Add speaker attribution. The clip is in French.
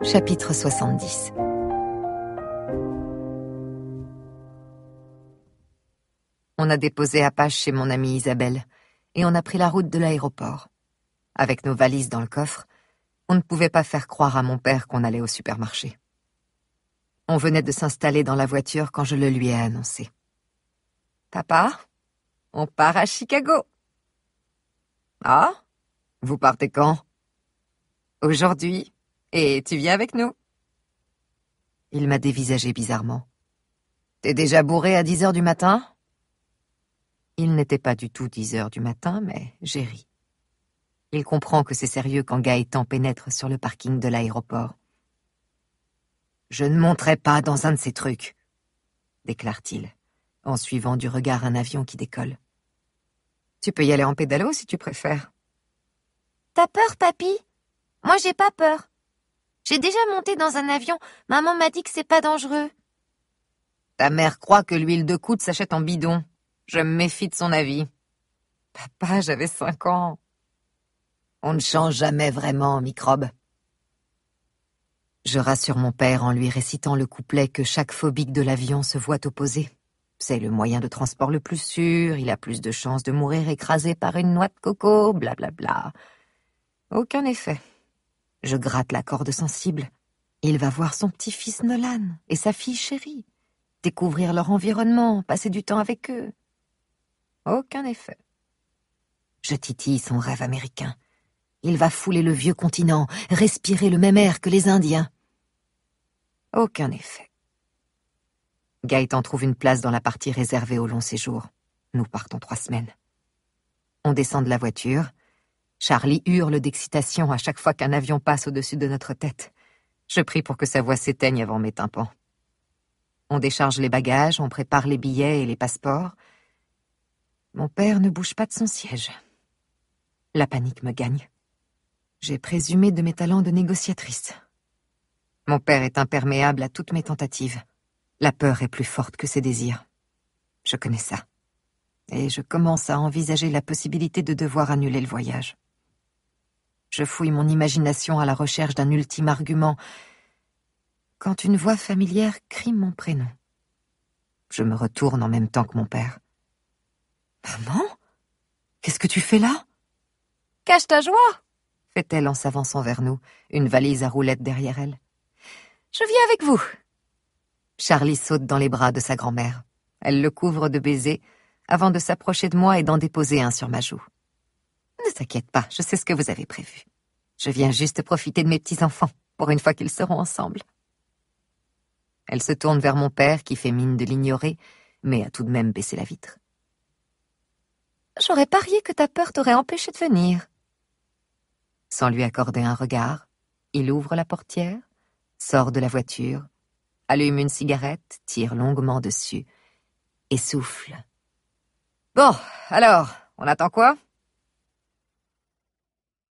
Speaker 1: Chapitre 70. On a déposé Apache chez mon amie Isabelle, et on a pris la route de l'aéroport. Avec nos valises dans le coffre, on ne pouvait pas faire croire à mon père qu'on allait au supermarché. On venait de s'installer dans la voiture quand je le lui ai annoncé. « Papa, on part à Chicago. »« Ah, vous partez quand ?»« Aujourd'hui, et tu viens avec nous. » Il m'a dévisagé bizarrement. « T'es déjà bourré à 10h du matin ?» Il n'était pas du tout 10h du matin, mais j'ai ri. Il comprend que c'est sérieux quand Gaëtan pénètre sur le parking de l'aéroport. « Je ne monterai pas dans un de ces trucs, » déclare-t-il, en suivant du regard un avion qui décolle. « Tu peux y aller en pédalo si tu préfères. »«
Speaker 2: T'as peur, papy ? Moi, j'ai pas peur. J'ai déjà monté dans un avion. Maman m'a dit que c'est pas dangereux. »
Speaker 1: Ta mère croit que l'huile de coude s'achète en bidon. Je me méfie de son avis. Papa, j'avais 5 ans. On ne change jamais vraiment, microbe. Je rassure mon père en lui récitant le couplet que chaque phobique de l'avion se voit opposer. C'est le moyen de transport le plus sûr, il a plus de chances de mourir écrasé par une noix de coco, blablabla. Aucun effet. Je gratte la corde sensible. Il va voir son petit-fils Nolan et sa fille chérie. Découvrir leur environnement, passer du temps avec eux. Aucun effet. Je titille son rêve américain. Il va fouler le vieux continent, respirer le même air que les Indiens. Aucun effet. Gaëtan trouve une place dans la partie réservée au long séjour. Nous partons 3 semaines. On descend de la voiture. Charlie hurle d'excitation à chaque fois qu'un avion passe au-dessus de notre tête. Je prie pour que sa voix s'éteigne avant mes tympans. On décharge les bagages, on prépare les billets et les passeports. Mon père ne bouge pas de son siège. La panique me gagne. J'ai présumé de mes talents de négociatrice. Mon père est imperméable à toutes mes tentatives. La peur est plus forte que ses désirs. Je connais ça. Et je commence à envisager la possibilité de devoir annuler le voyage. Je fouille mon imagination à la recherche d'un ultime argument, quand une voix familière crie mon prénom. Je me retourne en même temps que mon père. « Maman ? Qu'est-ce que tu fais là ?»«
Speaker 2: Cache ta joie !»
Speaker 1: fait-elle en s'avançant vers nous, une valise à roulettes derrière elle.
Speaker 2: « Je viens avec vous !»
Speaker 1: Charlie saute dans les bras de sa grand-mère. Elle le couvre de baisers, avant de s'approcher de moi et d'en déposer un sur ma joue. « Ne t'inquiète pas, je sais ce que vous avez prévu. Je viens juste profiter de mes petits-enfants, pour une fois qu'ils seront ensemble. » Elle se tourne vers mon père, qui fait mine de l'ignorer, mais a tout de même baissé la vitre. « J'aurais parié que ta peur t'aurait empêché de venir. » Sans lui accorder un regard, il ouvre la portière, sort de la voiture, allume une cigarette, tire longuement dessus et souffle. « Bon, alors, on attend quoi ?